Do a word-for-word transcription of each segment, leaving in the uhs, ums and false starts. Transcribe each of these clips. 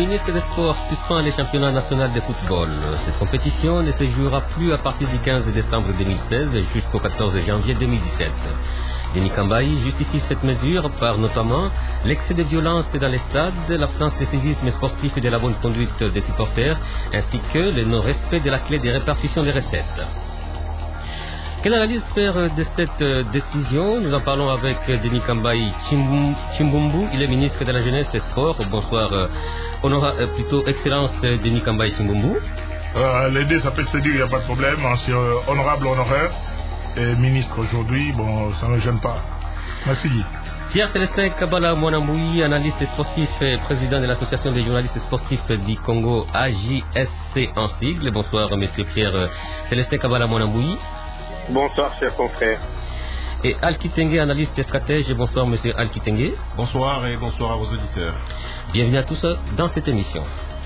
ministre des Sports suspend les championnats nationaux de football. Cette compétition ne se jouera plus à partir du quinze décembre deux mille seize jusqu'au quatorze janvier deux mille dix-sept. Denis Kambaï justifie cette mesure par notamment l'excès de violence dans les stades, l'absence de civisme sportif et de la bonne conduite des supporters, ainsi que le non-respect de la clé de répartition des recettes. Quelle analyse faire de cette décision? Nous en parlons avec Denis Kambaï Chimbumbu, il est ministre de la Jeunesse et Sport. Bonsoir, honora, plutôt Excellence Denis Kambaï Chimbumbu. Euh, les deux, ça peut se dire, il n'y a pas de problème. C'est euh, honorable honoraire et ministre aujourd'hui, bon, ça ne me gêne pas. Merci Guy. Pierre Célestin Kabala Mwanamboui, analyste sportif et président de l'association des journalistes sportifs du Congo, A J S C en sigle. Bonsoir, monsieur Pierre Célestin Kabala Mwanamboui. Bonsoir, chers confrères. Et Al Kitenge, analyste et stratège. Bonsoir, monsieur Al Kitenge. Bonsoir et bonsoir à vos auditeurs. Bienvenue à tous dans cette émission.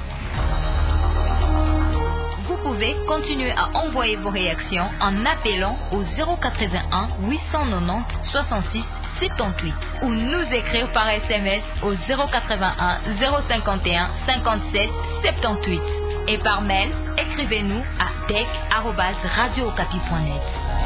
Vous pouvez continuer à envoyer vos réactions en appelant au zéro quatre-vingt-un huit cent quatre-vingt-dix soixante-six soixante-dix-huit ou nous écrire par S M S au zéro quatre-vingt-un zéro cinquante et un cinquante-sept soixante-dix-huit. Et par mail, écrivez-nous à dec arobase radio okapi point net.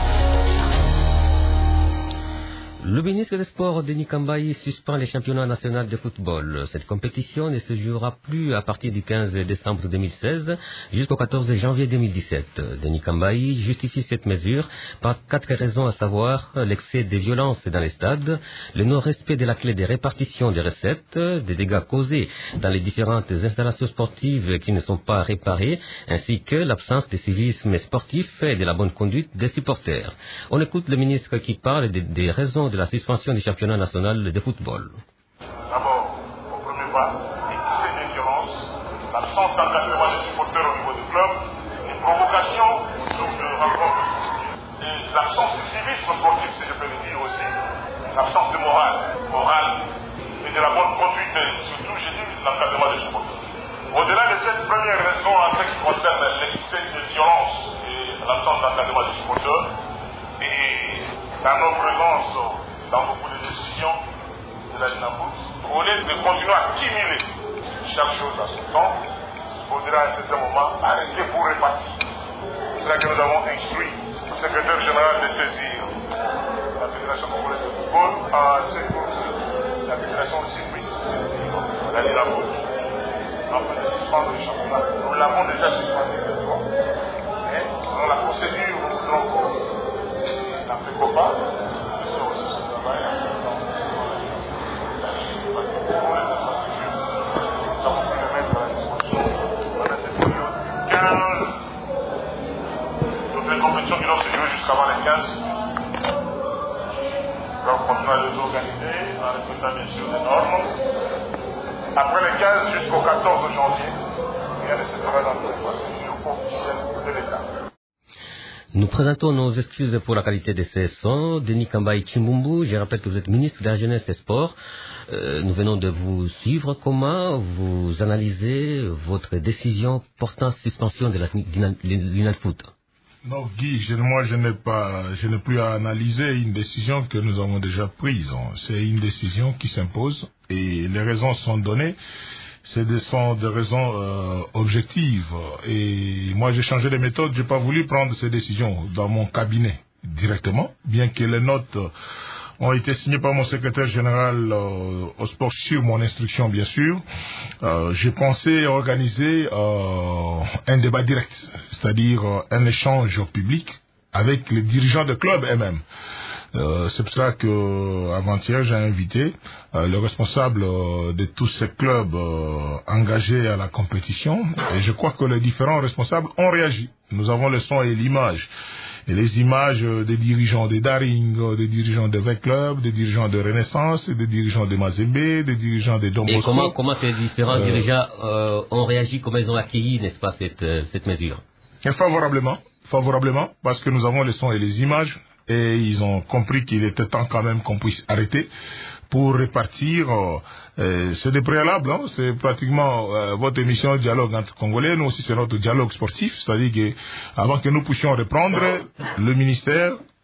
Le ministre des Sports, Denis Kambaï, suspend les championnats nationaux de football. Cette compétition ne se jouera plus à partir du quinze décembre deux mille seize jusqu'au quatorze janvier deux mille dix-sept. Denis Kambaï justifie cette mesure par quatre raisons, à savoir l'excès de violence dans les stades, le non-respect de la clé de répartition des recettes, des dégâts causés dans les différentes installations sportives qui ne sont pas réparées, ainsi que l'absence de civisme sportif et de la bonne conduite des supporters. On écoute le ministre qui parle des, des raisons de la suspension du championnat national de football. D'abord, au premier pas, l'excès de violence, l'absence d'encadrement des supporters au niveau du club, les provocations de rencontres, et l'absence de civisme sportif, si je peux le dire aussi, l'absence de morale, morale et de la bonne conduite, surtout, j'ai dit, l'encadrement des supporters. Au-delà de cette première raison en ce qui concerne l'excès de violence et l'absence d'encadrement des supporters, et dans nos présences dans beaucoup de décisions de la Dinafoot, au lieu de continuer à cumuler chaque chose à son temps, il faudra à un certain moment arrêter pour répartir. C'est là que nous avons instruit le secrétaire général de saisir la Fédération congolaise de football, ainsi que la Fédération aussi puisse saisir la Dinafoot afin de suspendre le championnat. Nous l'avons déjà suspendu deux fois, mais selon la procédure, nous voulons la FECOPA, puisque aussi ce travail a fait ça. Nous avons pu le mettre à la disposition pendant cette période quinze. Toutes les compétitions qui doivent se jouer jusqu'avant les quinze doivent continuer à les organiser en respectant bien sûr les normes. Après les quinze jusqu'au quatorze janvier, rien ne se fera dans les procédures officielles de l'État. Nous présentons nos excuses pour la qualité de ces sons. Denis Kambaï Chimbumbu, je rappelle que vous êtes ministre de la Jeunesse et Sport. Euh, nous venons de vous suivre. Comment vous analysez votre décision portant suspension de la Dinafoot? Non, Guy, je, moi je n'ai pas, je n'ai plus à analyser une décision que nous avons déjà prise. C'est une décision qui s'impose et les raisons sont données. C'est des, sont des raisons euh, objectives. Et moi, j'ai changé de méthode. Je n'ai pas voulu prendre ces décisions dans mon cabinet directement, bien que les notes ont été signées par mon secrétaire général euh, au sport sur mon instruction, bien sûr. Euh, j'ai pensé organiser euh, un débat direct, c'est-à-dire euh, un échange public avec les dirigeants de club eux-mêmes. Euh, c'est pour cela que avant-hier j'ai invité euh, le responsable euh, de tous ces clubs euh, engagés à la compétition et je crois que les différents responsables ont réagi. Nous avons le son et l'image. Et les images euh, des dirigeants des Daring, euh, des dirigeants de vingt clubs, des dirigeants de Renaissance, des dirigeants de Mazembe, des dirigeants de Don Bosco. Et comment, comment ces différents euh, dirigeants euh, ont réagi, comment ils ont accueilli, n'est-ce pas, cette, euh, cette mesure? Favorablement, favorablement, parce que nous avons le son et les images. Et ils ont compris qu'il était temps quand même qu'on puisse arrêter pour répartir. Euh, c'est des préalables, hein, c'est pratiquement euh, votre émission Dialogue entre Congolais. Nous aussi, c'est notre dialogue sportif. C'est-à-dire qu'avant que nous puissions reprendre, le ministère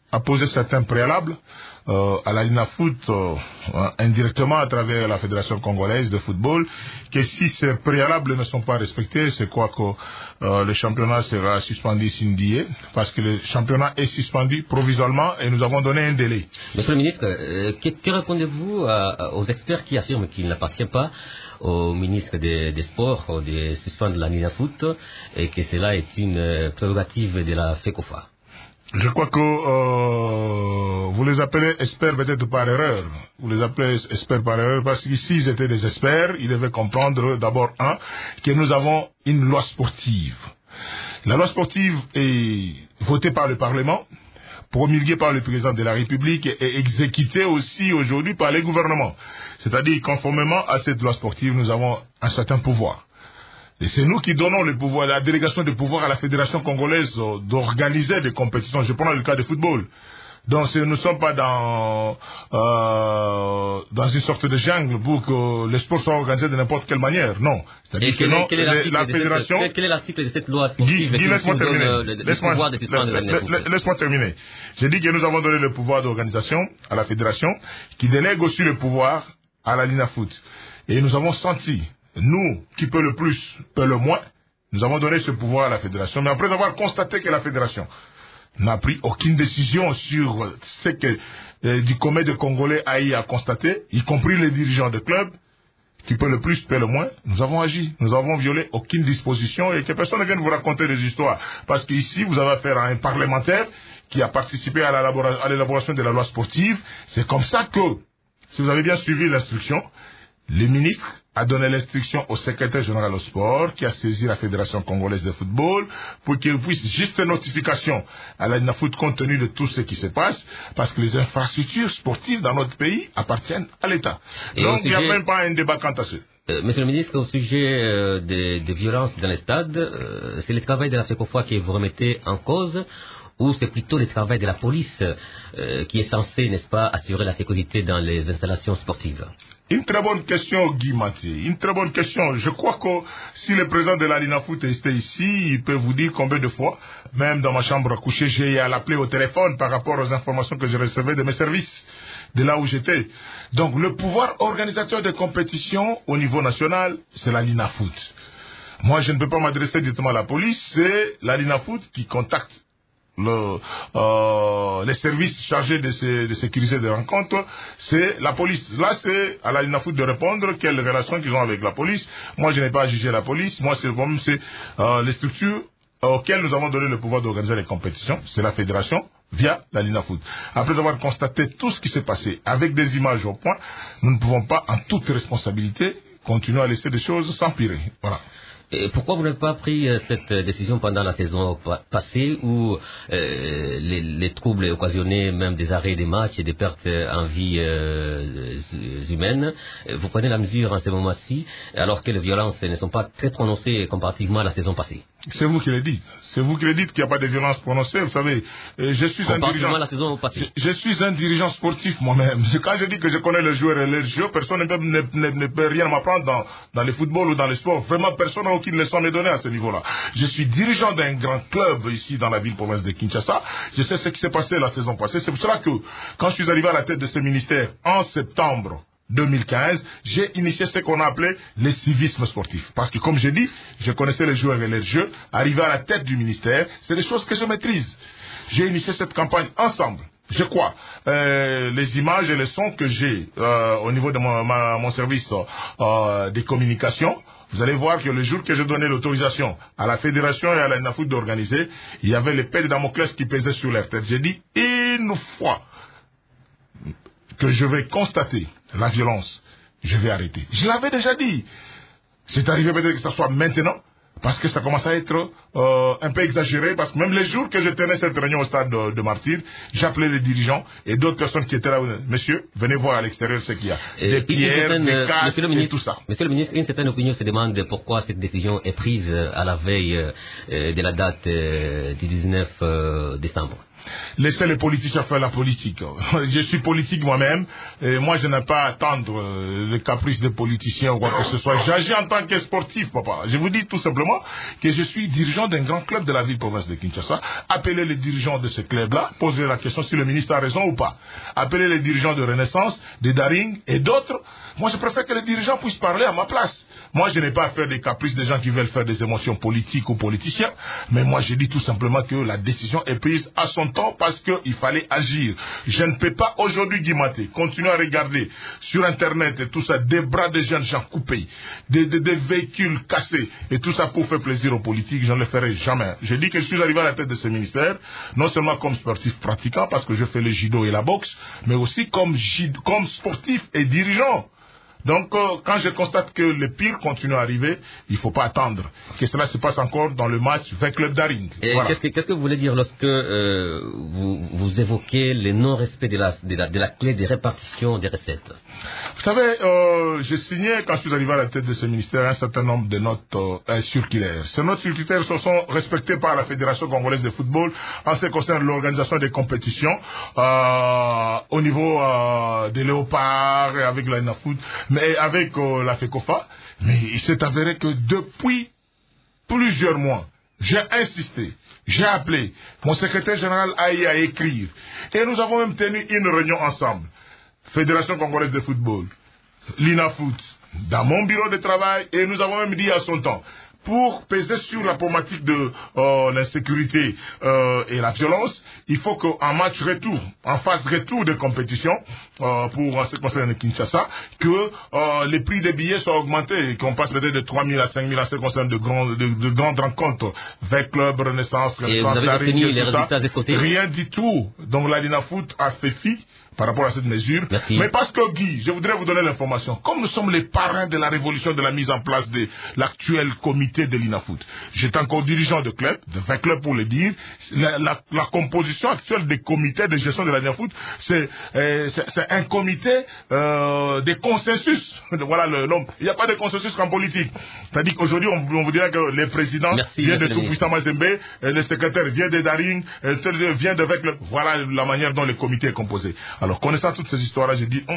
a posé certains préalables euh, à la Linafoot, euh, indirectement à travers la Fédération congolaise de football, que si ces préalables ne sont pas respectés, c'est quoi que euh, le championnat sera suspendu sindié, parce que le championnat est suspendu provisoirement et nous avons donné un délai. Monsieur le ministre, euh, que, que répondez-vous à, aux experts qui affirment qu'il n'appartient pas au ministre des, des Sports de suspendre la Linafoot et que cela est une prérogative de la FECOFA? Je crois que euh, vous les appelez experts peut-être par erreur. Vous les appelez experts par erreur parce que s'ils étaient des experts, ils devaient comprendre d'abord, un, que nous avons une loi sportive. La loi sportive est votée par le Parlement, promulguée par le président de la République et exécutée aussi aujourd'hui par les gouvernements. C'est-à-dire, conformément à cette loi sportive, nous avons un certain pouvoir. Et c'est nous qui donnons le pouvoir, la délégation de pouvoir à la Fédération congolaise d'organiser des compétitions. Je prends le cas de football. Donc nous ne sommes pas dans, euh, dans une sorte de jungle pour que les sports soient organisés de n'importe quelle manière. Non. C'est-à-dire que non, quel est la Fédération... Cette, quel est l'article de cette loi sportive qui laisse-moi terminer. Le, le, laisse-moi, pouvoir de suspendre la laisse, laisse-moi terminer. J'ai dit que nous avons donné le pouvoir d'organisation à la Fédération qui délègue aussi le pouvoir à la Linafoot. Et nous avons senti... Nous, qui peut le plus, peut le moins, nous avons donné ce pouvoir à la Fédération. Mais après avoir constaté que la Fédération n'a pris aucune décision sur ce que euh, du comité de Congolais a eu à constater, y compris les dirigeants de clubs, qui peut le plus, peut le moins, nous avons agi. Nous avons violé aucune disposition et que personne ne vienne vous raconter des histoires. Parce qu'ici, vous avez affaire à un parlementaire qui a participé à l'élaboration de la loi sportive. C'est comme ça que, si vous avez bien suivi l'instruction, le ministre a donné l'instruction au secrétaire général au sport qui a saisi la Fédération congolaise de football pour qu'il puisse juste notification à la Linafoot compte tenu de tout ce qui se passe parce que les infrastructures sportives dans notre pays appartiennent à l'État. Donc il n'y a même pas un débat quant à ce. Euh, monsieur le ministre, au sujet euh, des, des violences dans les stades, euh, c'est le travail de la FECOFA que vous remettez en cause ou c'est plutôt le travail de la police euh, qui est censé, n'est-ce pas, assurer la sécurité dans les installations sportives? Une très bonne question, Guy Mathieu. Une très bonne question. Je crois que si le président de la Linafoot était ici, il peut vous dire combien de fois, même dans ma chambre à coucher, j'ai à l'appeler au téléphone par rapport aux informations que je recevais de mes services, de là où j'étais. Donc, le pouvoir organisateur des compétitions au niveau national, c'est la Linafoot. Moi, je ne peux pas m'adresser directement à la police, c'est la Linafoot qui contacte Le, euh, les services chargés de, sé, de sécuriser des rencontres, c'est la police. Là, c'est à la Linafoot de répondre quelles relations qu'ils ont avec la police. Moi, je n'ai pas à juger la police. Moi, c'est comme c'est euh, les structures auxquelles nous avons donné le pouvoir d'organiser les compétitions. C'est la fédération via la Linafoot. Après avoir constaté tout ce qui s'est passé avec des images au point, nous ne pouvons pas, en toute responsabilité, continuer à laisser des choses s'empirer. Voilà. Et pourquoi vous n'avez pas pris euh, cette décision pendant la saison pa passée où euh, les, les troubles occasionnaient même des arrêts des matchs et des pertes en vie euh, humaines? Vous prenez la mesure en ce moment-ci alors que les violences ne sont pas très prononcées comparativement à la saison passée. C'est vous qui le dites. C'est vous qui le dites qu'il n'y a pas de violence prononcée. Vous savez, je suis un dirigeant. La saison passée. Je, je suis un dirigeant sportif moi-même. Quand je dis que je connais les joueurs et les jeux, personne ne peut, ne, ne, ne peut rien m'apprendre dans, dans le football ou dans le sport. Vraiment, personne n'a aucune leçon à me donner à ce niveau-là. Je suis dirigeant d'un grand club ici dans la ville-province de Kinshasa. Je sais ce qui s'est passé la saison passée. C'est pour cela que, quand je suis arrivé à la tête de ce ministère en septembre deux mille quinze, j'ai initié ce qu'on a appelé le civisme sportif. Parce que, comme j'ai dit, je connaissais les joueurs et les jeux. Arrivé à la tête du ministère, c'est des choses que je maîtrise. J'ai initié cette campagne ensemble. Je crois, euh, les images et les sons que j'ai euh, au niveau de mon, ma, mon service euh, des communications, vous allez voir que le jour que j'ai donné l'autorisation à la fédération et à la Linafoot d'organiser, il y avait l'épée de Damoclès qui pesait sur leur tête. J'ai dit, une fois que je vais constater la violence, je vais arrêter. Je l'avais déjà dit. C'est arrivé peut-être que ce soit maintenant, parce que ça commence à être euh, un peu exagéré, parce que même les jours que je tenais cette réunion au stade de, de Martyr, j'appelais les dirigeants et d'autres personnes qui étaient là, monsieur, venez voir à l'extérieur ce qu'il y a. Des pierres, certaine, des casses et tout ça. Monsieur le ministre, une certaine opinion se demande pourquoi cette décision est prise à la veille euh, de la date euh, du dix-neuf décembre. Laissez les politiciens faire la politique. Je suis politique moi-même, et moi je n'ai pas à attendre euh, les caprices des politiciens ou quoi que ce soit. J'agis en tant que sportif, papa. Je vous dis tout simplement que je suis dirigeant d'un grand club de la ville-province de Kinshasa. Appelez les dirigeants de ce club-là, posez la question si le ministre a raison ou pas. Appelez les dirigeants de Renaissance, de Daring et d'autres. Moi je préfère que les dirigeants puissent parler à ma place. Moi je n'ai pas à faire des caprices des gens qui veulent faire des émotions politiques ou politiciens, mais moi je dis tout simplement que la décision est prise à son temps parce qu'il fallait agir. Je ne peux pas aujourd'hui, Guimaté, continuer à regarder sur Internet et tout ça, des bras de jeunes gens coupés, des, des, des véhicules cassés, et tout ça pour faire plaisir aux politiques. Je ne le ferai jamais. Je dis que je suis arrivé à la tête de ce ministère, non seulement comme sportif pratiquant, parce que je fais le judo et la boxe, mais aussi comme, comme sportif et dirigeant. Donc, euh, quand je constate que le pire continue à arriver, il ne faut pas attendre que cela se passe encore dans le match avec le Daring. Voilà. Qu'est-ce que, qu'est-ce que vous voulez dire lorsque euh, vous, vous évoquez le non-respect de la, de, la, de la clé de répartition des recettes? Vous savez, euh, j'ai signé, quand je suis arrivé à la tête de ce ministère, un certain nombre de notes euh, circulaires. Ces notes circulaires sont respectées par la Fédération congolaise de football en ce qui concerne l'organisation des compétitions euh, au niveau euh, des léopards et avec la Nafoot, mais avec euh, la FECOFA. Mais il s'est avéré que depuis plusieurs mois, j'ai insisté, j'ai appelé, mon secrétaire général a eu à écrire, et nous avons même tenu une réunion ensemble. Fédération congolaise de football, l'INAFOOT, dans mon bureau de travail, et nous avons même dit à son temps, pour peser sur la problématique de euh, l'insécurité euh, et la violence, il faut qu'en match retour, en phase retour de compétition, euh, pour ce qui concerne Kinshasa, que euh, les prix des billets soient augmentés, qu'on passe peut-être de trois mille à cinq mille en ce qui concerne de, grands, de, de grandes rencontres, vingt clubs, Renaissance, et vous avez obtenu les résultats de ce côté? Rien du tout. Donc la l'INAFOOT a fait fi par rapport à cette mesure. Merci. Mais parce que Guy, je voudrais vous donner l'information. Comme nous sommes les parrains de la révolution de la mise en place de l'actuel comité de l'INAFOOT, j'étais encore dirigeant de club, de vingt clubs pour le dire, la, la, la composition actuelle des comités de gestion de la l'INAFOOT, c'est euh, un comité euh, de consensus. Voilà le nom. Il n'y a pas de consensus qu'en politique. C'est-à-dire qu'aujourd'hui, on, on vous dirait que le président Merci, vient de Tout-Puissant Mazembe, le secrétaire vient de Daring, vient de vingt clubs. Voilà la manière dont le comité est composé. Alors, connaissant toutes ces histoires-là, j'ai dit,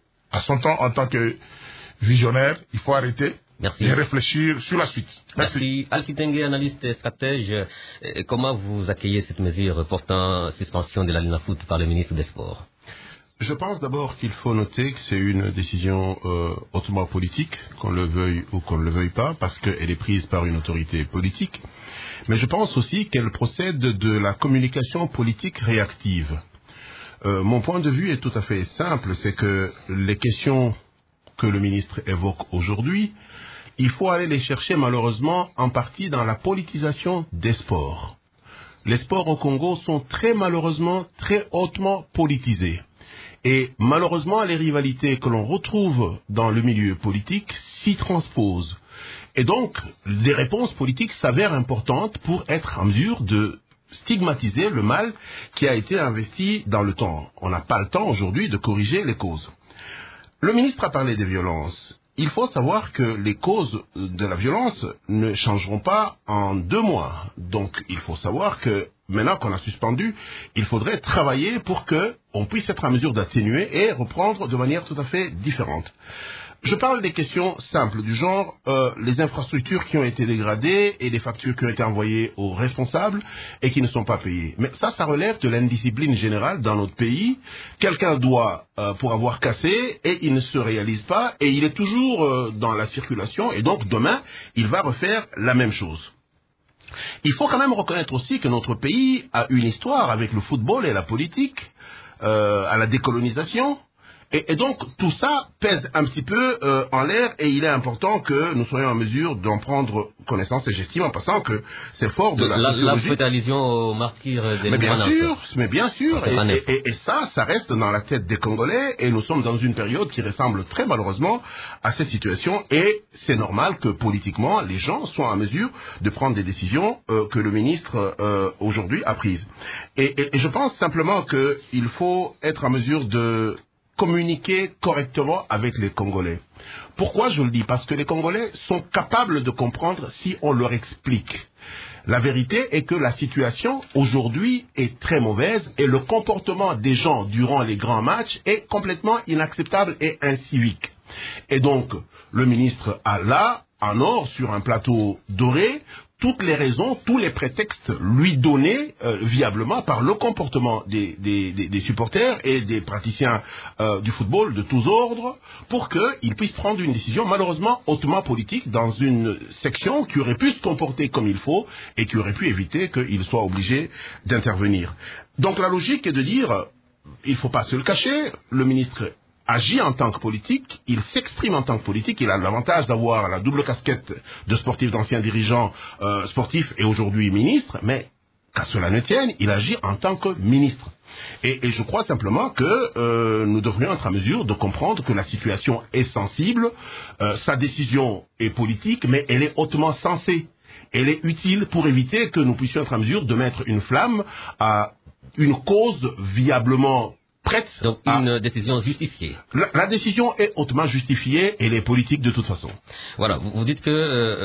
à son temps, en tant que visionnaire, il faut arrêter Merci. et réfléchir sur la suite. Merci. Merci. Alphi Tengue, analyste et stratège, comment vous accueillez cette mesure portant suspension de la l'INAFOOT par le ministre des Sports? Je pense d'abord qu'il faut noter que c'est une décision euh, hautement politique, qu'on le veuille ou qu'on ne le veuille pas, parce qu'elle est prise par une autorité politique. Mais je pense aussi qu'elle procède de la communication politique réactive. Euh, mon point de vue est tout à fait simple, c'est que les questions que le ministre évoque aujourd'hui, il faut aller les chercher malheureusement en partie dans la politisation des sports. Les sports au Congo sont très malheureusement très hautement politisés. Et malheureusement, les rivalités que l'on retrouve dans le milieu politique s'y transposent. Et donc, les réponses politiques s'avèrent importantes pour être en mesure de stigmatiser le mal qui a été investi dans le temps. On n'a pas le temps aujourd'hui de corriger les causes. Le ministre a parlé des violences. Il faut savoir que les causes de la violence ne changeront pas en deux mois. Donc, il faut savoir que maintenant qu'on a suspendu, il faudrait travailler pour qu'on puisse être en mesure d'atténuer et reprendre de manière tout à fait différente. Je parle des questions simples, du genre euh, les infrastructures qui ont été dégradées et les factures qui ont été envoyées aux responsables et qui ne sont pas payées. Mais ça, ça relève de l'indiscipline générale dans notre pays. Quelqu'un doit euh, pour avoir cassé et il ne se réalise pas et il est toujours euh, dans la circulation et donc demain, il va refaire la même chose. Il faut quand même reconnaître aussi que notre pays a une histoire avec le football et la politique, euh, à la décolonisation. Et, et donc, tout ça pèse un petit peu euh, en l'air et il est important que nous soyons en mesure d'en prendre connaissance. Et j'estime en passant que c'est fort de la, la sociologie. Là, vous faites allusion aux martyrs des mais bien sûr, mais bien sûr. Et, et, et, et ça, ça reste dans la tête des Congolais et nous sommes dans une période qui ressemble très malheureusement à cette situation. Et c'est normal que politiquement, les gens soient en mesure de prendre des décisions euh, que le ministre euh, aujourd'hui a prises. Et, et, et je pense simplement qu'il faut être en mesure de communiquer correctement avec les Congolais. Pourquoi je le dis? Parce que les Congolais sont capables de comprendre si on leur explique. La vérité est que la situation aujourd'hui est très mauvaise et le comportement des gens durant les grands matchs est complètement inacceptable et incivique. Et donc, le ministre a là, en or, sur un plateau doré, toutes les raisons, tous les prétextes lui donnés euh, viablement par le comportement des, des, des, des supporters et des praticiens euh, du football de tous ordres pour qu'ils puissent prendre une décision malheureusement hautement politique dans une section qui aurait pu se comporter comme il faut et qui aurait pu éviter qu'il soit obligé d'intervenir. Donc la logique est de dire, il ne faut pas se le cacher, le ministre agit en tant que politique, il s'exprime en tant que politique, il a l'avantage d'avoir la double casquette de sportif, d'ancien dirigeant euh, sportif et aujourd'hui ministre, mais qu'à cela ne tienne, il agit en tant que ministre. Et, et je crois simplement que euh, nous devrions être en mesure de comprendre que la situation est sensible, euh, sa décision est politique, mais elle est hautement sensée. Elle est utile pour éviter que nous puissions être en mesure de mettre une flamme à une cause viablement prête. Donc une à... décision justifiée. La, la décision est hautement justifiée et elle est politique de toute façon. Voilà, vous, vous dites que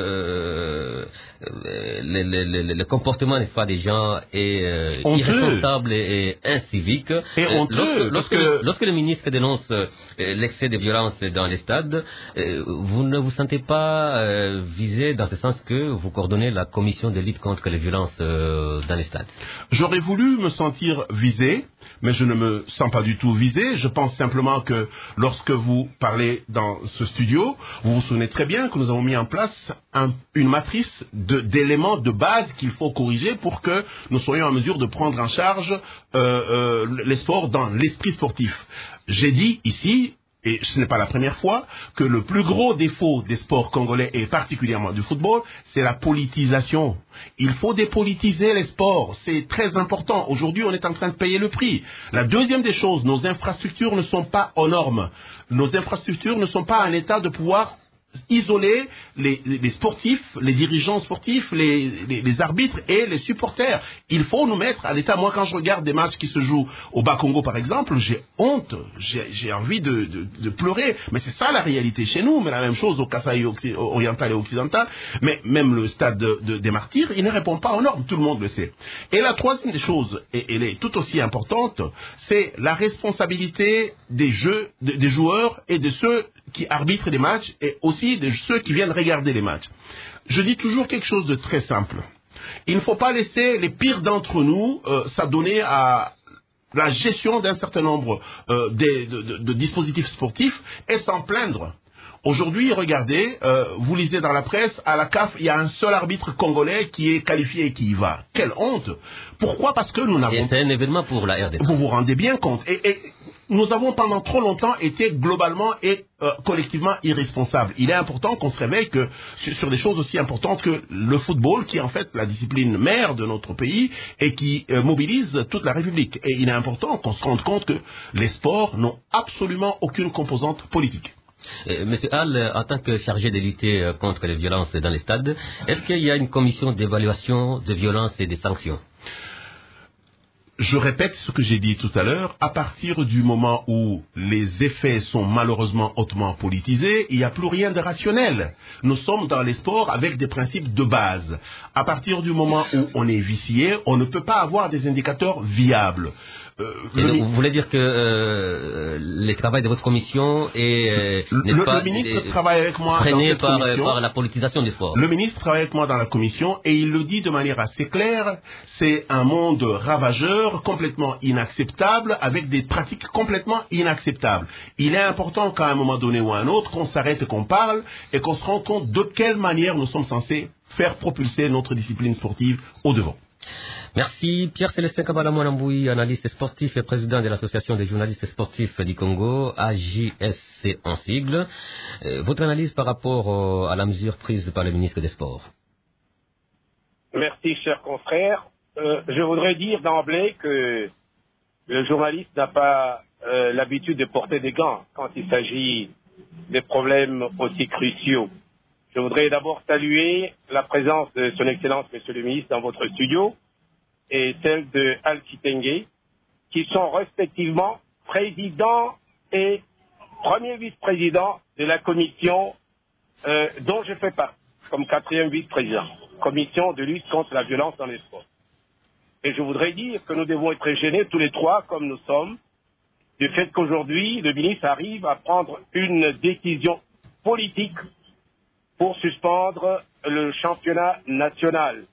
euh, euh, le, le, le, le comportement, n'est-ce pas, des gens est euh, irresponsable et, et incivique. Et honteux. Euh, lorsque, lorsque, que... le, lorsque le ministre dénonce euh, l'excès de violence dans les stades, euh, vous ne vous sentez pas euh, visé dans ce sens que vous coordonnez la commission de lutte contre les violences euh, dans les stades? J'aurais voulu me sentir visé, mais je ne me sens pas du tout visé. Je pense simplement que lorsque vous parlez dans ce studio, vous vous souvenez très bien que nous avons mis en place un, une matrice de, d'éléments de base qu'il faut corriger pour que nous soyons en mesure de prendre en charge euh, euh, les sports dans l'esprit sportif. J'ai dit ici, et ce n'est pas la première fois, que le plus gros défaut des sports congolais, et particulièrement du football, c'est la politisation. Il faut dépolitiser les sports, c'est très important. Aujourd'hui, on est en train de payer le prix. La deuxième des choses, nos infrastructures ne sont pas aux normes. Nos infrastructures ne sont pas en état de pouvoir isoler les, les sportifs, les dirigeants sportifs, les, les, les arbitres et les supporters. Il faut nous mettre à l'état. Moi, quand je regarde des matchs qui se jouent au Bas-Congo, par exemple, j'ai honte, j'ai, j'ai envie de, de, de pleurer. Mais c'est ça la réalité chez nous. Mais la même chose au Kasaï oriental et occidental. Mais même le stade de, de, des Martyrs, il ne répond pas aux normes. Tout le monde le sait. Et la troisième des choses, et elle est tout aussi importante, c'est la responsabilité des jeux, de, des joueurs et de ceux qui arbitrent les matchs et aussi de ceux qui viennent regarder les matchs. Je dis toujours quelque chose de très simple. Il ne faut pas laisser les pires d'entre nous euh, s'adonner à la gestion d'un certain nombre euh, de, de, de, de dispositifs sportifs et s'en plaindre. Aujourd'hui, regardez, euh, vous lisez dans la presse, à la C A F, il y a un seul arbitre congolais qui est qualifié et qui y va. Quelle honte! Pourquoi? Parce que nous n'avons... Et c'est un événement pour la R D C. Vous vous rendez bien compte. Et, et nous avons pendant trop longtemps été globalement et euh, collectivement irresponsables. Il est important qu'on se réveille que sur, sur des choses aussi importantes que le football, qui est en fait la discipline mère de notre pays et qui euh, mobilise toute la République. Et il est important qu'on se rende compte que les sports n'ont absolument aucune composante politique. Euh, Monsieur Hall, en tant que chargé de lutter contre les violences dans les stades, est-ce qu'il y a une commission d'évaluation des violences et des sanctions? Je répète ce que j'ai dit tout à l'heure, à partir du moment où les effets sont malheureusement hautement politisés, il n'y a plus rien de rationnel. Nous sommes dans les sports avec des principes de base. À partir du moment où on est vicié, on ne peut pas avoir des indicateurs viables. Euh, le, vous voulez dire que euh, le travail de votre commission est, euh, n'est le, pas le ministre est, travaille avec moi freiné dans cette par, commission. par la politisation des sports. Le ministre travaille avec moi dans la commission et il le dit de manière assez claire, c'est un monde ravageur, complètement inacceptable, avec des pratiques complètement inacceptables. Il est important qu'à un moment donné ou à un autre, qu'on s'arrête et qu'on parle et qu'on se rende compte de quelle manière nous sommes censés faire propulser notre discipline sportive au devant. Merci. Pierre-Célestin Kabala-Mouanamboui, analyste sportif et président de l'Association des journalistes sportifs du Congo, A J S C en sigle. Euh, votre analyse par rapport euh, à la mesure prise par le ministre des Sports? Merci, cher confrère. Euh, je voudrais dire d'emblée que le journaliste n'a pas euh, l'habitude de porter des gants quand il s'agit de problèmes aussi cruciaux. Je voudrais d'abord saluer la présence de son Excellence, Monsieur le Ministre, dans votre studio, et celle de Al Kitenge, qui sont respectivement présidents est premier vice-président de la commission euh, dont je fais partie, comme quatrième vice-président, commission de lutte contre la violence dans les sports. Et je voudrais dire que nous devons être gênés tous les trois, comme nous sommes, du fait qu'aujourd'hui, le ministre arrive à prendre une décision politique pour suspendre le championnat national.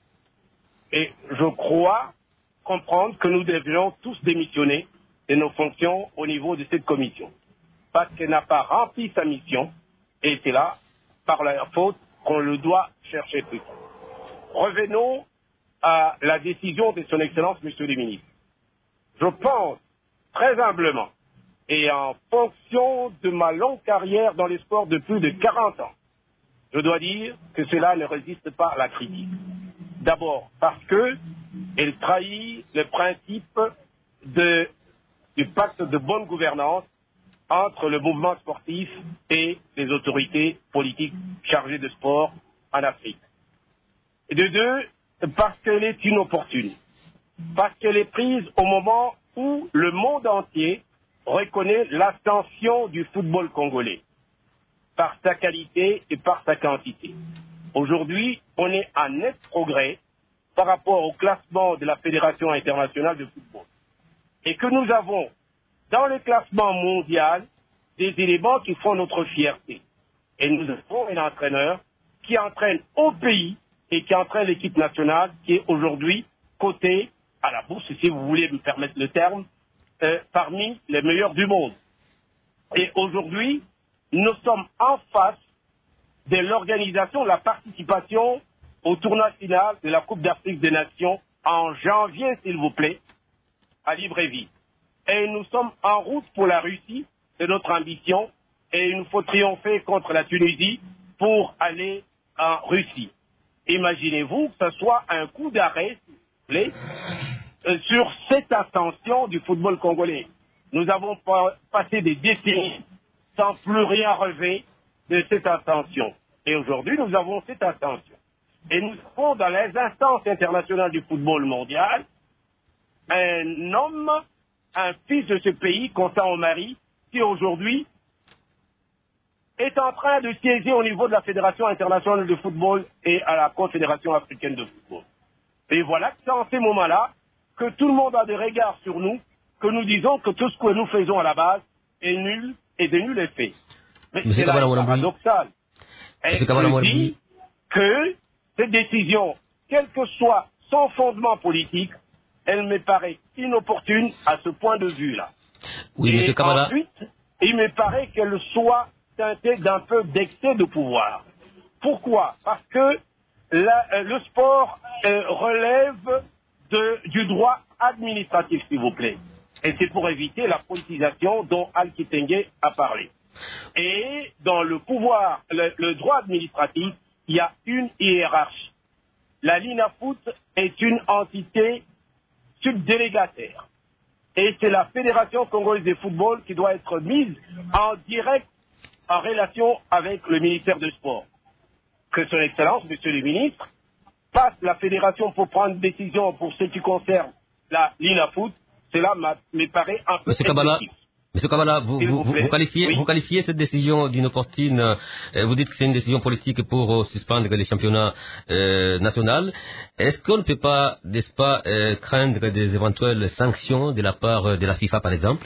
Et je crois comprendre que nous devions tous démissionner de nos fonctions au niveau de cette commission. Parce qu'elle n'a pas rempli sa mission, et c'est là, par la faute, qu'on le doit chercher plus. Revenons à la décision de son Excellence, Monsieur le ministre. Je pense, très humblement, et en fonction de ma longue carrière dans les sports de plus de quarante ans, je dois dire que cela ne résiste pas à la critique. D'abord, parce que elle trahit le principe de, du pacte de bonne gouvernance entre le mouvement sportif et les autorités politiques chargées de sport en Afrique. Et de deux, parce qu'elle est inopportune. Parce qu'elle est prise au moment où le monde entier reconnaît l'ascension du football congolais, par sa qualité et par sa quantité. Aujourd'hui, on est en net progrès par rapport au classement de la Fédération internationale de football. Et que nous avons, dans le classement mondial, des éléments qui font notre fierté. Et nous avons un entraîneur qui entraîne au pays et qui entraîne l'équipe nationale qui est aujourd'hui cotée à la bourse, si vous voulez me permettre le terme, euh, parmi les meilleurs du monde. Et aujourd'hui, nous sommes en face de l'organisation, la participation au tournoi final de la Coupe d'Afrique des Nations en janvier, s'il vous plaît, à Libreville. Et nous sommes en route pour la Russie, c'est notre ambition, et il nous faut triompher contre la Tunisie pour aller en Russie. Imaginez-vous que ce soit un coup d'arrêt, s'il vous plaît, euh, sur cette ascension du football congolais. Nous avons pas, passé des décennies sans plus rien relever de cette ascension. Et aujourd'hui, nous avons cette ascension. Et nous avons dans les instances internationales du football mondial un homme, un fils de ce pays, Constant Omari, qui aujourd'hui est en train de siéger au niveau de la Fédération internationale de football et à la Confédération africaine de football. Et voilà que c'est en ces moments-là que tout le monde a des regards sur nous, que nous disons que tout ce que nous faisons à la base est nul et de nul effet. Mais c'est là paradoxal. Et je dis que cette décision, quel que soit son fondement politique, elle me paraît inopportune à ce point de vue-là. Oui, et M. Kamala. Ensuite, il me paraît qu'elle soit teintée d'un peu d'excès de pouvoir. Pourquoi? Parce que la, le sport euh, relève de, du droit administratif, s'il vous plaît. Et c'est pour éviter la politisation dont Al Kitenge a parlé. Et dans le pouvoir, le, le droit administratif, il y a une hiérarchie. La LINAFOOT est une entité subdélégataire. Et c'est la Fédération congolaise de football qui doit être mise en direct en relation avec le ministère du Sport. Que son Excellence, Monsieur le Ministre, passe la Fédération pour prendre une décision pour ce qui concerne la LINAFOOT, cela me paraît un peu excessif. Monsieur Kamala, vous, vous, vous, vous, qualifiez, oui. vous qualifiez cette décision d'inopportune, euh, vous dites que c'est une décision politique pour euh, suspendre les championnats euh, nationaux. Est-ce qu'on ne peut pas, n'est-ce pas, euh, craindre des éventuelles sanctions de la part euh, de la FIFA, par exemple?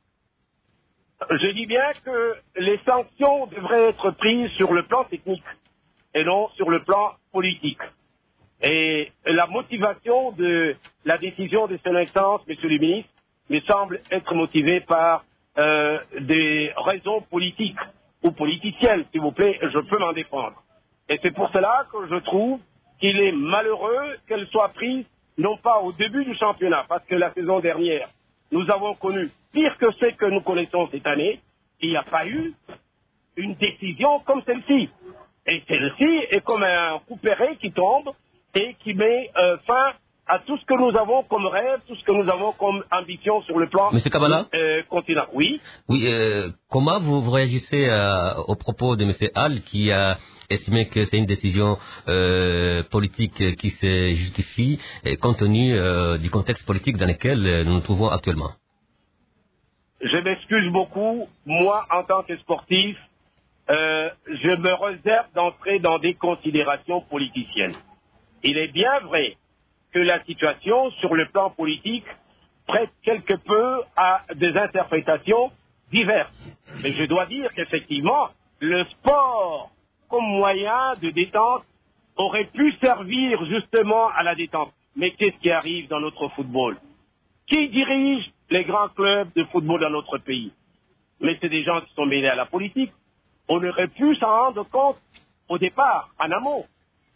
Je dis bien que les sanctions devraient être prises sur le plan technique et non sur le plan politique. Et la motivation de la décision de son Excellence, Monsieur le Ministre, me semble être motivée par Euh, des raisons politiques ou politiciennes, s'il vous plaît, je peux m'en défendre. Et c'est pour cela que je trouve qu'il est malheureux qu'elle soit prise, non pas au début du championnat, parce que la saison dernière, nous avons connu pire que ce que nous connaissons cette année, il n'y a pas eu une décision comme celle-ci. Et celle-ci est comme un couperet qui tombe et qui met euh, fin à tout ce que nous avons comme rêve, tout ce que nous avons comme ambition sur le plan Monsieur Kamala, euh, continent. Oui. Oui. Euh, comment vous, vous réagissez euh, au propos de Monsieur Hall qui a estimé que c'est une décision euh, politique qui se justifie compte tenu euh, du contexte politique dans lequel nous nous trouvons actuellement? je m'excuse beaucoup. Moi, en tant que sportif, euh, je me réserve d'entrer dans des considérations politiciennes. Il est bien vrai que la situation, sur le plan politique, prête quelque peu à des interprétations diverses. Mais je dois dire qu'effectivement, le sport, comme moyen de détente, aurait pu servir justement à la détente. Mais qu'est-ce qui arrive dans notre football? Qui dirige les grands clubs de football dans notre pays? Mais c'est des gens qui sont mêlés à la politique. On aurait pu s'en rendre compte au départ, en amont.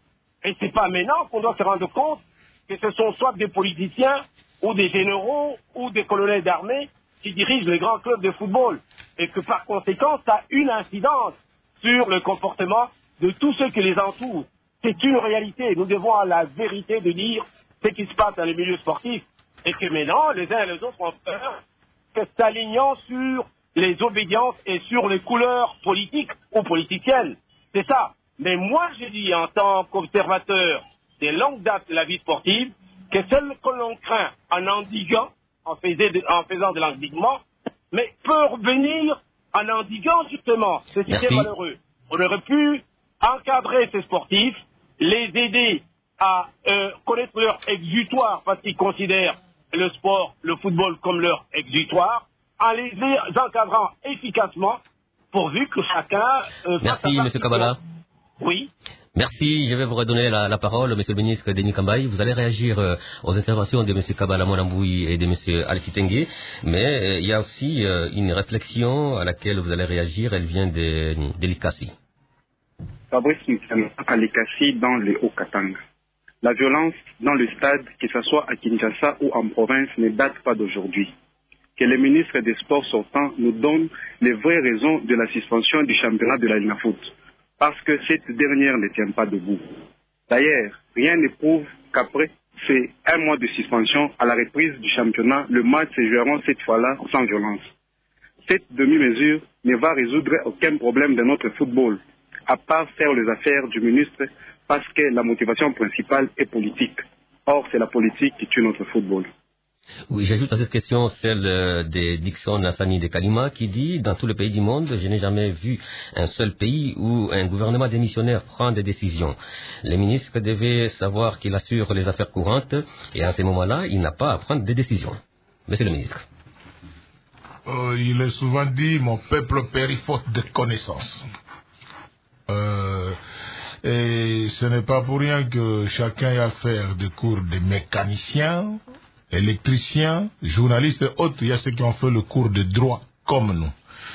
Et c'est pas maintenant qu'on doit se rendre compte que ce sont soit des politiciens ou des généraux ou des colonels d'armée qui dirigent les grands clubs de football. Et que par conséquent, ça a une incidence sur le comportement de tous ceux qui les entourent. C'est une réalité. Nous devons avoir la vérité de dire ce qui se passe dans les milieux sportifs. Et que maintenant, les uns et les autres ont peur que s'alignant sur les obédiences et sur les couleurs politiques ou politiciennes. C'est ça. Mais moi, je dis en tant qu'observateur des longues dates de la vie sportive, que celle que l'on craint en endiguant, en, en faisant de l'endiguement, mais peut revenir en endiguant justement. C'est malheureux. On aurait pu encadrer ces sportifs, les aider à euh, connaître leur exutoire parce qu'ils considèrent le sport, le football comme leur exutoire, en les encadrant efficacement pourvu que chacun... Euh, Merci, M. Kabala. Oui. Merci, je vais vous redonner la, la parole, Monsieur le ministre Denis Kambaï. Vous allez réagir euh, aux interventions de M. Kabala Mwanamboui et de M. Alphi Tengue, mais euh, il y a aussi euh, une réflexion à laquelle vous allez réagir, elle vient de, de l'Ikasi. Fabrice Moussana à l'Ikasi dans le Haut-Katanga. La violence dans le stade, que ce soit à Kinshasa ou en province, ne date pas d'aujourd'hui. Que le ministre des Sports sortant nous donne les vraies raisons de la suspension du championnat de la Linafoot, parce que cette dernière ne tient pas debout. D'ailleurs, rien ne prouve qu'après ces un mois de suspension, à la reprise du championnat, le match se jouera cette fois-là sans violence. Cette demi-mesure ne va résoudre aucun problème de notre football, à part faire les affaires du ministre, parce que la motivation principale est politique. Or, c'est la politique qui tue notre football. Oui, j'ajoute à cette question celle de Dixon Hassani de Kalima qui dit « Dans tout le pays du monde, je n'ai jamais vu un seul pays où un gouvernement démissionnaire prend des décisions. Le ministre devait savoir qu'il assure les affaires courantes et à ce moment-là, il n'a pas à prendre des décisions. » Monsieur le ministre. Euh, il est souvent dit « Mon peuple périt faute de connaissances euh, ». Et ce n'est pas pour rien que chacun a à faire des cours de mécaniciens, électriciens, journalistes et autres. Il y a ceux qui ont fait le cours de droit, comme nous.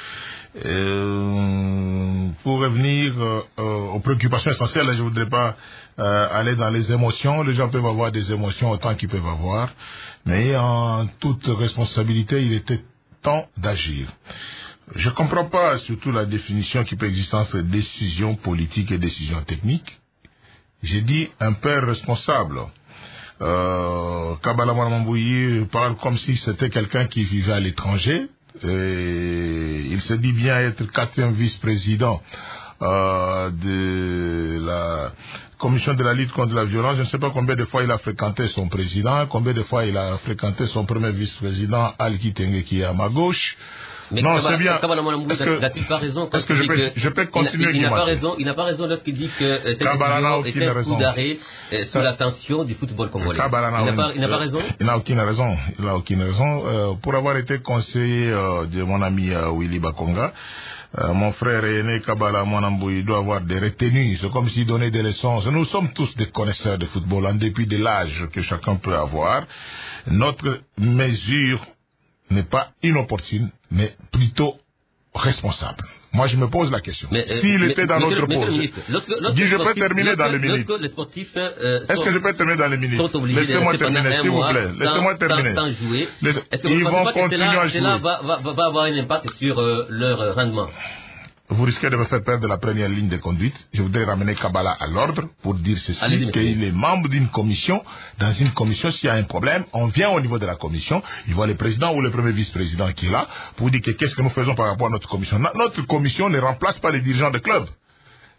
Euh, pour revenir euh, aux préoccupations essentielles, je ne voudrais pas euh, aller dans les émotions. Les gens peuvent avoir des émotions autant qu'ils peuvent avoir. Mais en toute responsabilité, il était temps d'agir. Je ne comprends pas surtout la définition qui peut exister entre décision politique et décision technique. J'ai dit un père responsable. Euh, Kabala Mwanamboui parle comme si c'était quelqu'un qui vivait à l'étranger. Et il se dit bien être quatrième vice-président euh, de la commission de la lutte contre la violence. Je ne sais pas combien de fois il a fréquenté son président, combien de fois il a fréquenté son premier vice-président, Alphi Tengue, qui est à ma gauche. Mais non, c'est bien. Est-ce que, n'a-il pas raison est-ce que je peux, que je peux continuer il, il n'a pas raison, il n'a pas raison lorsqu'il dit que euh, cette décision est un coup d'arrêt euh, sous la tension du football congolais. Il n'a pas, il n'a pas raison. Il n'a aucune raison. Il n'a aucune raison. Euh, pour avoir été conseiller euh, de mon ami euh, Willy Bakonga, euh, mon frère aîné Kabala Mwanamboui doit avoir des retenues. C'est comme s'il donnait des leçons. Nous sommes tous des connaisseurs de football, en dépit de l'âge que chacun peut avoir. Notre mesure n'est pas inopportune, mais plutôt responsable. Moi, je me pose la question. Euh, S'il était dans notre pause, dis, je peux terminer dans les minutes. Euh, Est-ce que je peux terminer dans les minutes? Laissez-moi terminer, s'il vous plaît. Laissez-moi terminer. Sans jouer. Les... Ils vont continuer à jouer. Cela va, va, va avoir un impact sur euh, leur rendement. Vous risquez de me faire perdre la première ligne de conduite. Je voudrais ramener Kabala à l'ordre pour dire ceci, qu'il est membre d'une commission. Dans une commission, s'il y a un problème, on vient au niveau de la commission, il voit le président ou le premier vice-président qui est là, pour dire que qu'est-ce que nous faisons par rapport à notre commission. Notre commission ne remplace pas les dirigeants de club.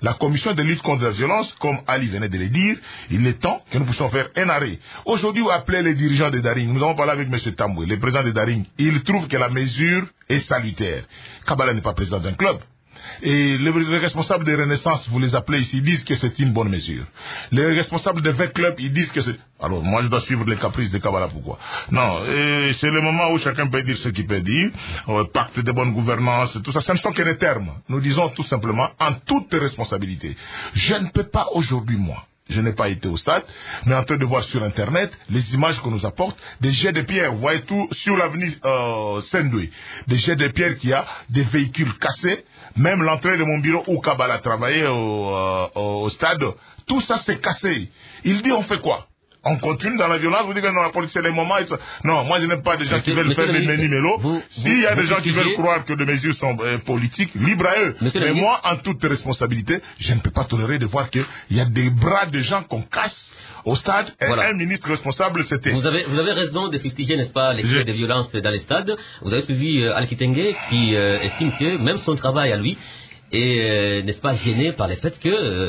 la commission de lutte contre la violence, comme Ali venait de le dire, il est temps que nous puissions faire un arrêt. Aujourd'hui, vous appelez les dirigeants de Daring, nous avons parlé avec M. Tamboué, le président de Daring, il trouve que la mesure est salutaire. Kabala n'est pas président d'un club. Et les, les responsables de Renaissance, vous les appelez ici, disent que c'est une bonne mesure. Les responsables de vingt clubs, ils disent que c'est... Alors, moi, je dois suivre les caprices de Kabala, pourquoi? Non, c'est le moment où chacun peut dire ce qu'il peut dire. Euh, pacte de bonne gouvernance, tout ça, ce ne sont que des termes. Nous disons tout simplement, en toute responsabilité, je ne peux pas aujourd'hui, moi, je n'ai pas été au stade, mais en train de voir sur Internet les images qu'on nous apporte, des jets de pierre. Vous voyez tout sur l'avenue euh, Sendoué. Des jets de pierre qui a des véhicules cassés. Même l'entrée de mon bureau où Kabala travaillait au, euh, au stade, tout ça s'est cassé. Il dit on fait quoi? On continue dans la violence, vous dites que non, la police c'est les moments. Et non, moi je n'aime pas des gens qui veulent faire des meni-mélos. S'il y a des gens qui veulent croire que les mesures sont euh, politiques, libre à eux. Mais moi, en toute responsabilité, je ne peux pas tolérer de voir qu'il y a des bras de gens qu'on casse au stade. Et voilà. Un ministre responsable, c'était... Vous avez, vous avez raison de fustiger, n'est-ce pas, les faits de violence dans les stades. Vous avez suivi euh, Al Kitenge qui euh, estime que même son travail à lui est, euh, n'est-ce pas, gêné par le fait que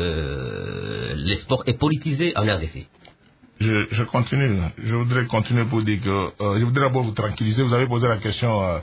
euh, le sport est politisé en R D C. Je, je continue. Je voudrais continuer pour dire que euh, je voudrais d'abord vous tranquilliser. Vous avez posé la question euh,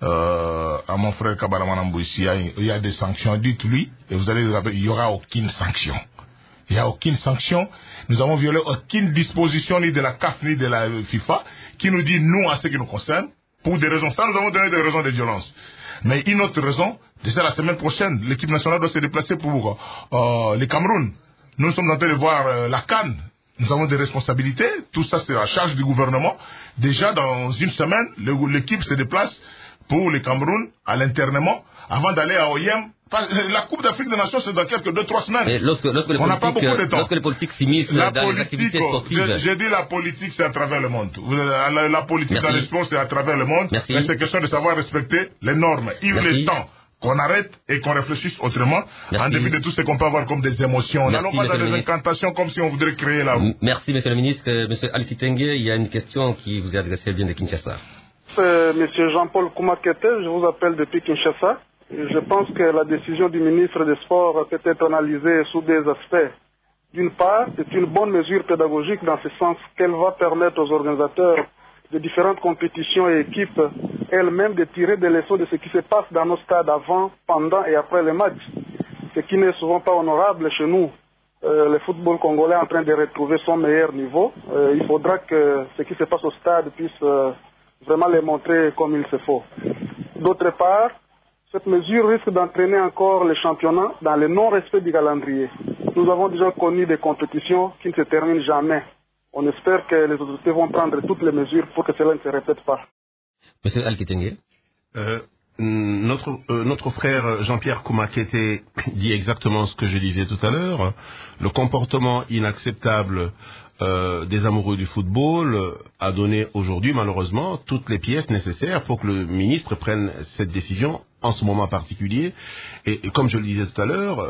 euh, à mon frère Kabala Manambou ici. Il y a des sanctions. Dites-lui, et vous allez rappeler, il n'y aura aucune sanction. Il n'y a aucune sanction. Nous avons violé aucune disposition ni de la C A F ni de la FIFA qui nous dit nous à ce qui nous concerne. Pour des raisons, ça nous avons donné des raisons de violence. Mais une autre raison, déjà la semaine prochaine, l'équipe nationale doit se déplacer pour euh, le Cameroun. Nous sommes en train de voir euh, la CAN. Nous avons des responsabilités. Tout ça, c'est à charge du gouvernement. Déjà, dans une semaine, l'équipe se déplace pour le Cameroun à l'internement avant d'aller à O I M. La Coupe d'Afrique des Nations, c'est dans quelques deux, trois semaines. Mais lorsque, lorsque on n'a pas beaucoup de temps. Lorsque les politiques s'immiscent dans politique, les activités sportives. J'ai dit la politique, c'est à travers le monde. La, la politique Merci. Dans les sports, c'est à travers le monde. Merci. Mais c'est question de savoir respecter les normes. Il est temps qu'on arrête et qu'on réfléchisse autrement, Merci. En dépit de tout ce qu'on peut avoir comme des émotions. N'allons pas dans des incantations comme si on voudrait créer là. Merci, monsieur le ministre. Monsieur Ali Kitenge, il y a une question qui vous est adressée bien de Kinshasa. C'est monsieur Jean-Paul Koumakete, je vous appelle depuis Kinshasa. Je pense que la décision du ministre des Sports peut être analysée sous des aspects. D'une part, c'est une bonne mesure pédagogique dans ce sens qu'elle va permettre aux organisateurs de différentes compétitions et équipes elles-mêmes de tirer des leçons de ce qui se passe dans nos stades avant, pendant et après les matchs. Ce qui n'est souvent pas honorable chez nous. Euh, le football congolais est en train de retrouver son meilleur niveau. Euh, il faudra que ce qui se passe au stade puisse euh, vraiment les montrer comme il se faut. D'autre part, cette mesure risque d'entraîner encore les championnats dans le non-respect du calendrier. Nous avons déjà connu des compétitions qui ne se terminent jamais. On espère que les autorités vont prendre toutes les mesures pour que cela ne se répète pas. Monsieur Al Kitenge. Euh, notre, euh, notre frère Jean-Pierre Koumakete dit exactement ce que je disais tout à l'heure. Le comportement inacceptable euh, des amoureux du football a donné aujourd'hui, malheureusement, toutes les pièces nécessaires pour que le ministre prenne cette décision en ce moment particulier. Et, et comme je le disais tout à l'heure,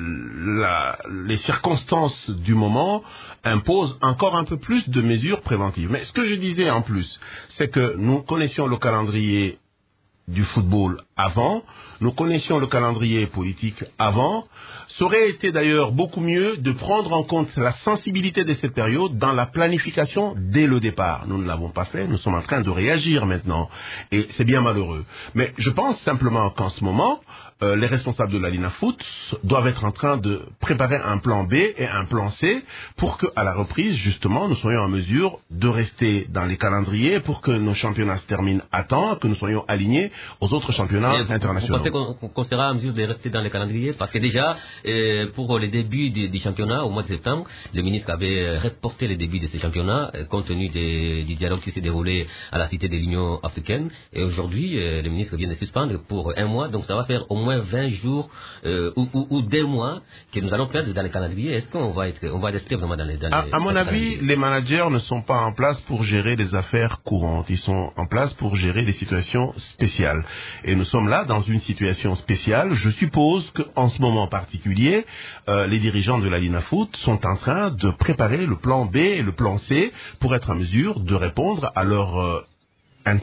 la, les circonstances du moment imposent encore un peu plus de mesures préventives. Mais ce que je disais en plus, c'est que nous connaissions le calendrier du football avant, nous connaissions le calendrier politique avant. Ça aurait été d'ailleurs beaucoup mieux de prendre en compte la sensibilité de cette période dans la planification dès le départ. Nous ne l'avons pas fait, nous sommes en train de réagir maintenant. Et c'est bien malheureux. Mais je pense simplement qu'en ce moment, euh, les responsables de la Linafoot doivent être en train de préparer un plan B et un plan C pour qu'à la reprise, justement, nous soyons en mesure de rester dans les calendriers pour que nos championnats se terminent à temps, que nous soyons alignés aux autres championnats vous, internationaux. Vous pensez qu'on, qu'on sera en mesure de rester dans les calendriers? Parce que déjà, euh, pour les débuts du, du championnat, au mois de septembre, le ministre avait reporté les débuts de ces championnats euh, compte tenu des, du dialogue qui s'est déroulé à la Cité de l'Union africaine. Et aujourd'hui, euh, le ministre vient de suspendre pour un mois, donc ça va faire au moins vingt jours euh, ou, ou, ou deux mois que nous allons perdre dans les calendriers. Est-ce qu'on va être, on va rester vraiment dans les, dans à, les à mon avis, les managers ne sont pas en place pour gérer des affaires courantes. Ils sont en place pour gérer des situations spéciales. Et nous sommes là dans une situation spéciale. Je suppose qu'en ce moment particulier, euh, les dirigeants de la Linafoot sont en train de préparer le plan B et le plan C pour être en mesure de répondre à leur euh, intempéries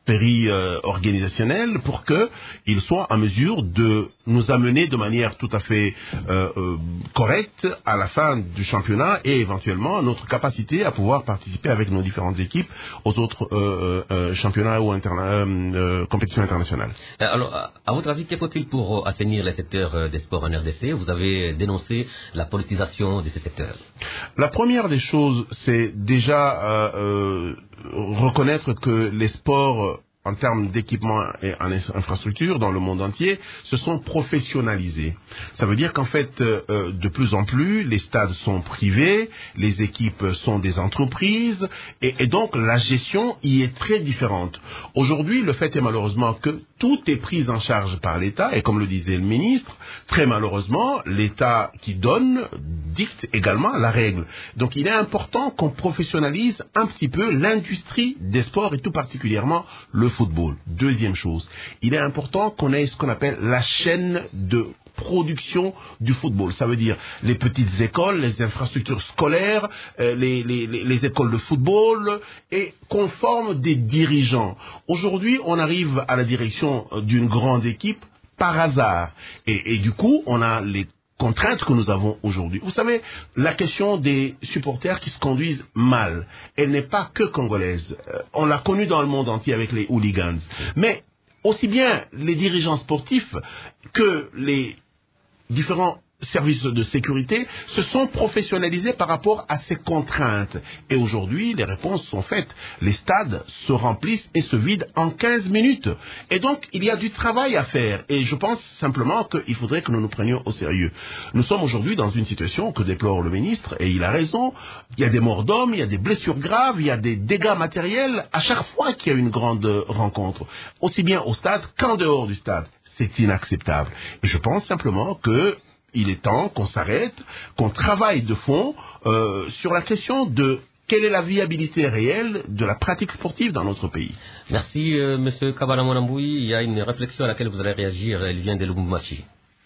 péri-organisationnel pour qu'il soit en mesure de nous amener de manière tout à fait euh, euh, correcte à la fin du championnat et éventuellement notre capacité à pouvoir participer avec nos différentes équipes aux autres euh, euh, championnats ou interna euh, euh, compétitions internationales. Alors, à votre avis, que faut-il pour assainir les secteurs des sports en R D C? Vous avez dénoncé la politisation de ces secteurs. La première des choses, c'est déjà euh, euh, reconnaître que les sports en termes d'équipement et en infrastructure dans le monde entier, se sont professionnalisés. Ça veut dire qu'en fait, euh, de plus en plus, les stades sont privés, les équipes sont des entreprises, et, et donc la gestion y est très différente. Aujourd'hui, le fait est malheureusement que tout est pris en charge par l'État, et comme le disait le ministre, très malheureusement, l'État qui donne dicte également la règle. Donc il est important qu'on professionnalise un petit peu l'industrie des sports, et tout particulièrement le football. Deuxième chose, il est important qu'on ait ce qu'on appelle la chaîne de production du football. Ça veut dire les petites écoles, les infrastructures scolaires, euh, les, les, les écoles de football, et qu'on forme des dirigeants. Aujourd'hui, on arrive à la direction d'une grande équipe par hasard. Et, et du coup, on a les contraintes que nous avons aujourd'hui. Vous savez, la question des supporters qui se conduisent mal, elle n'est pas que congolaise. Euh, on l'a connue dans le monde entier avec les hooligans. Mais aussi bien les dirigeants sportifs que les différents services de sécurité se sont professionnalisés par rapport à ces contraintes. Et aujourd'hui, les réponses sont faites. Les stades se remplissent et se vident en quinze minutes. Et donc, il y a du travail à faire. Et je pense simplement qu'il faudrait que nous nous prenions au sérieux. Nous sommes aujourd'hui dans une situation que déplore le ministre, et il a raison. Il y a des morts d'hommes, il y a des blessures graves, il y a des dégâts matériels à chaque fois qu'il y a une grande rencontre. Aussi bien au stade qu'en dehors du stade. C'est inacceptable. Et je pense simplement que il est temps qu'on s'arrête, qu'on travaille de fond euh, sur la question de quelle est la viabilité réelle de la pratique sportive dans notre pays. Merci, euh, Monsieur Kabala Monamboui. Il y a une réflexion à laquelle vous allez réagir. Elle vient de Lubumbashi.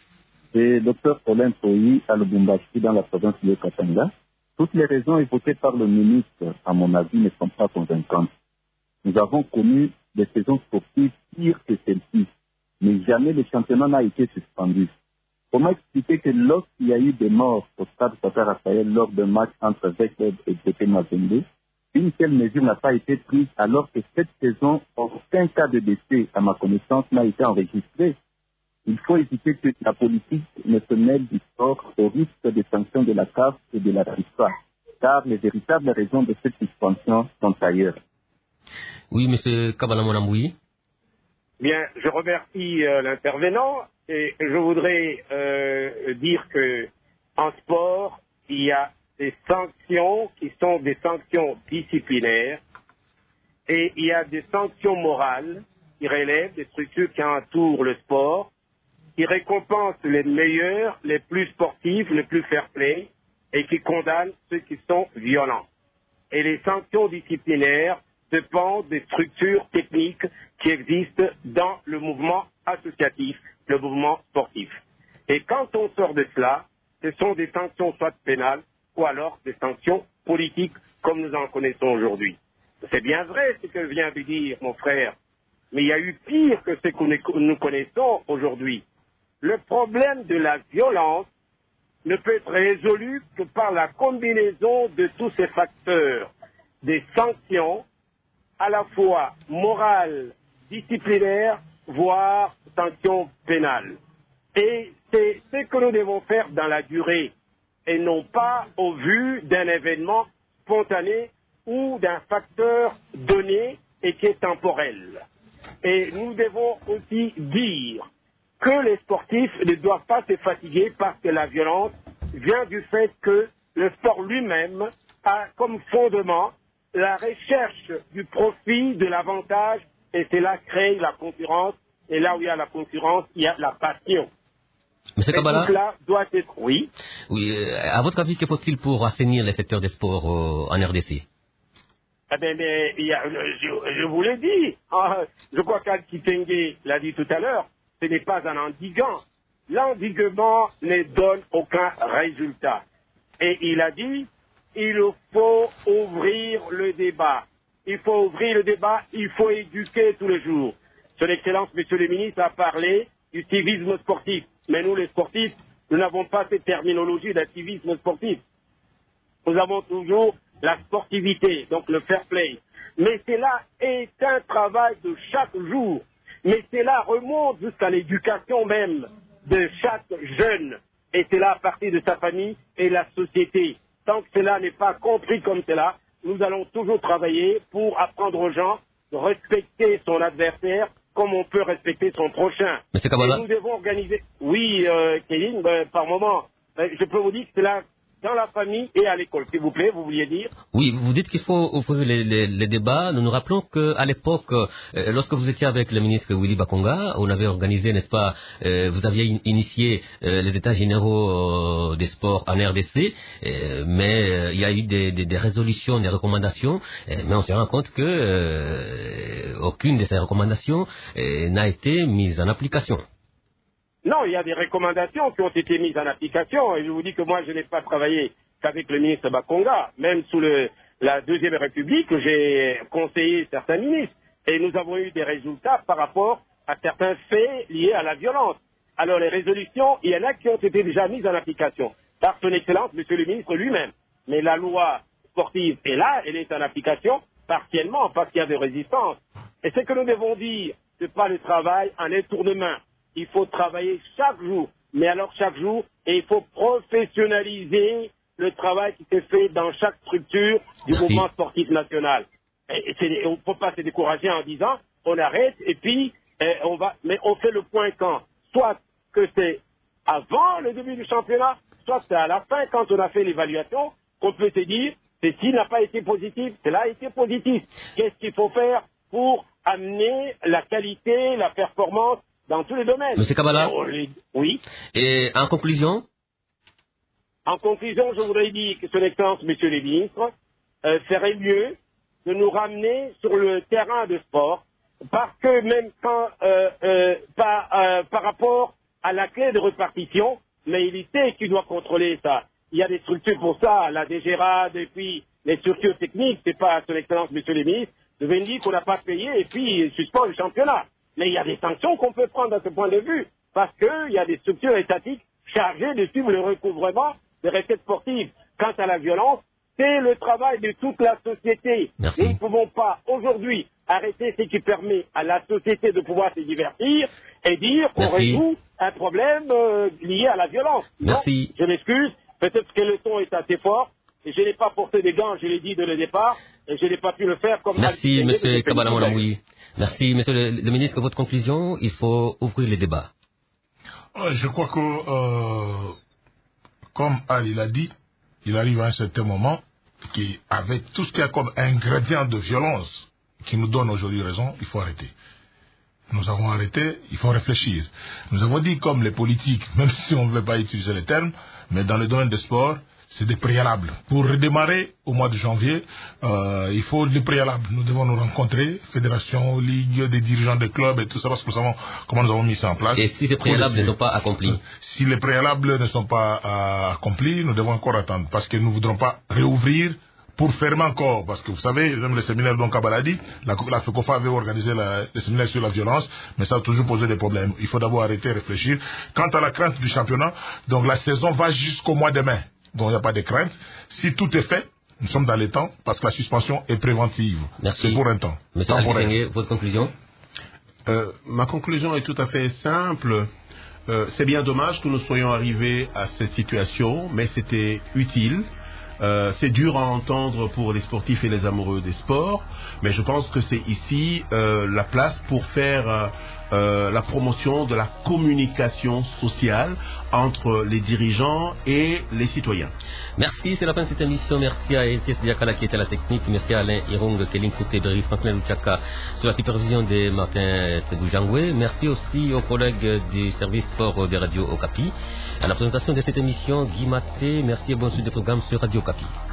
C'est docteur Colin Toyi à Lubumbashi, dans la province de Katanga. Toutes les raisons évoquées par le ministre, à mon avis, ne sont pas convaincantes. Nous avons connu des saisons sportives pires que celles-ci, mais jamais le championnat n'a été suspendu. Comment expliquer que lorsqu'il y a eu des morts au stade Papa Raphaël lors d'un match entre Vecleb et T P Mazembe, une telle mesure n'a pas été prise alors que cette saison, aucun cas de décès, à ma connaissance, n'a été enregistré. Il faut éviter que la politique ne se mêle du sport au risque des sanctions de la C A F et de la FIFA, car les véritables raisons de cette suspension sont ailleurs. Oui, M. Kabala Monamboui. Bien, je remercie euh, l'intervenant. Et je voudrais euh, dire que en sport, il y a des sanctions qui sont des sanctions disciplinaires, et il y a des sanctions morales qui relèvent des structures qui entourent le sport, qui récompensent les meilleurs, les plus sportifs, les plus fair-play, et qui condamnent ceux qui sont violents. Et les sanctions disciplinaires dépendent des structures techniques qui existent dans le mouvement associatif, le mouvement sportif. Et quand on sort de cela, ce sont des sanctions soit pénales ou alors des sanctions politiques comme nous en connaissons aujourd'hui. C'est bien vrai ce que vient de dire mon frère, mais il y a eu pire que ce que nous connaissons aujourd'hui. Le problème de la violence ne peut être résolu que par la combinaison de tous ces facteurs, des sanctions à la fois morales, disciplinaires, voire sanctions pénales. Et c'est ce que nous devons faire dans la durée, et non pas au vu d'un événement spontané ou d'un facteur donné et qui est temporel. Et nous devons aussi dire que les sportifs ne doivent pas se fatiguer parce que la violence vient du fait que le sport lui-même a comme fondement la recherche du profit, de l'avantage, et cela crée la concurrence, et là où il y a la concurrence, il y a la passion. Monsieur Kabala, tout cela doit être... Oui. Oui, euh, à votre avis, que faut-il pour assainir les secteurs des sports euh, en R D C? Eh bien, mais, il y a, je, je vous l'ai dit, hein, je crois qu'Al Kitenge l'a dit tout à l'heure, ce n'est pas un endiguant. L'endiguement ne donne aucun résultat. Et il a dit, il faut ouvrir le débat. il faut ouvrir le débat, il faut éduquer tous les jours. Son Excellence, Monsieur le ministre, a parlé du civisme sportif. Mais nous, les sportifs, nous n'avons pas cette terminologie d'activisme sportif. Nous avons toujours la sportivité, donc le fair play. Mais cela est un travail de chaque jour. Mais cela remonte jusqu'à l'éducation même de chaque jeune. Et cela à partir de sa famille et la société. Tant que cela n'est pas compris comme cela, nous allons toujours travailler pour apprendre aux gens de respecter son adversaire comme on peut respecter son prochain. Monsieur Kabala. Et nous devons organiser... Oui, euh, Kevin, ben, par moment, ben, je peux vous dire que c'est là... dans la famille et à l'école, s'il vous plaît, vous vouliez dire? Oui, vous dites qu'il faut ouvrir les, les, les débats. Nous nous rappelons qu'à l'époque, euh, lorsque vous étiez avec le ministre Willy Bakonga, on avait organisé, n'est-ce pas, euh, vous aviez in, initié euh, les états généraux euh, des sports en R D C, euh, mais euh, il y a eu des, des, des résolutions, des recommandations, euh, mais on se rend compte que euh, aucune de ces recommandations euh, n'a été mise en application. Non, il y a des recommandations qui ont été mises en application et je vous dis que moi je n'ai pas travaillé qu'avec le ministre Bakonga. Même sous le, la Deuxième République, j'ai conseillé certains ministres et nous avons eu des résultats par rapport à certains faits liés à la violence. Alors les résolutions, il y en a qui ont été déjà mises en application par son Excellence, Monsieur le ministre lui-même. Mais la loi sportive est là, elle est en application partiellement parce qu'il y a des résistances. Et ce que nous devons dire, ce n'est pas le travail en étournement. Il faut travailler chaque jour, mais alors chaque jour, et il faut professionnaliser le travail qui s'est fait dans chaque structure du Merci. mouvement sportif national. Et, et on ne peut pas se décourager en disant on arrête et puis eh, on va, mais on fait le point quand, soit que c'est avant le début du championnat, soit c'est à la fin quand on a fait l'évaluation qu'on peut se dire ceci n'a pas été positif, cela a été positif. Qu'est-ce qu'il faut faire pour amener la qualité, la performance dans tous les domaines. Monsieur Kabala. Oui. Et en conclusion? En conclusion, je voudrais dire que son Excellence, Monsieur le ministre, euh, ferait mieux de nous ramener sur le terrain de sport, parce que même quand, euh, euh, par, euh, par rapport à la clé de répartition, mais il sait qu'il doit contrôler ça. Il y a des structures pour ça, la D G R A D et puis les structures techniques, c'est pas son Excellence, Monsieur le ministre, de venir dire qu'on n'a pas payé et puis il suspend le championnat. Mais il y a des sanctions qu'on peut prendre à ce point de vue, parce qu'il y a des structures étatiques chargées de suivre le recouvrement des recettes sportives. Quant à la violence, c'est le travail de toute la société. Merci. Nous ne pouvons pas aujourd'hui arrêter ce qui permet à la société de pouvoir se divertir et dire qu'on Merci. résout un problème euh, lié à la violence. Merci. Non, je m'excuse, peut-être que le ton est assez fort. Et je n'ai pas porté des gants, je l'ai dit dès le départ, et je n'ai pas pu le faire comme... Merci, Monsieur Kabala Moulamoui. Merci, Monsieur le, le ministre. Votre conclusion, il faut ouvrir les débats. Je crois que, euh, comme Ali l'a dit, il arrive à un certain moment qu'avec tout ce qu'il y a comme ingrédient de violence qui nous donne aujourd'hui raison, il faut arrêter. Nous avons arrêté, il faut réfléchir. Nous avons dit comme les politiques, même si on ne veut pas utiliser les termes, mais dans le domaine du sport, c'est des préalables. Pour redémarrer au mois de janvier, euh, il faut des préalables. Nous devons nous rencontrer, fédération, ligue, des dirigeants de clubs et tout ça, parce que nous savons comment nous avons mis ça en place. Et si ces préalables ne sont pas accomplis? Si les préalables ne sont pas euh, accomplis, nous devons encore attendre, parce que nous ne voudrons pas réouvrir pour fermer encore, parce que vous savez, même le séminaire dont Kabala dit, la, la FECOFA avait organisé la, le séminaire sur la violence, mais ça a toujours posé des problèmes. Il faut d'abord arrêter, réfléchir. Quant à la crainte du championnat, donc la saison va jusqu'au mois de mai. Donc il n'y a pas de crainte. Si tout est fait, nous sommes dans les temps, parce que la suspension est préventive. Merci. C'est pour un temps. Monsieur Albi, votre conclusion? euh, Ma conclusion est tout à fait simple. Euh, c'est bien dommage que nous soyons arrivés à cette situation, mais c'était utile. Euh, c'est dur à entendre pour les sportifs et les amoureux des sports, mais je pense que c'est ici euh, la place pour faire euh, euh, la promotion de la communication sociale entre les dirigeants et les citoyens. Merci, c'est la fin de cette émission. Merci à Etienne Diakala qui était à la technique. Merci à Alain Irong, Kéline Koutedri, Franklin Luchaka sur la supervision de Martin Seboujangwe. Merci aussi aux collègues du service sport de Radio Okapi. À la présentation de cette émission, Guy Maté. Merci et bonne suite des programmes sur Radio Okapi.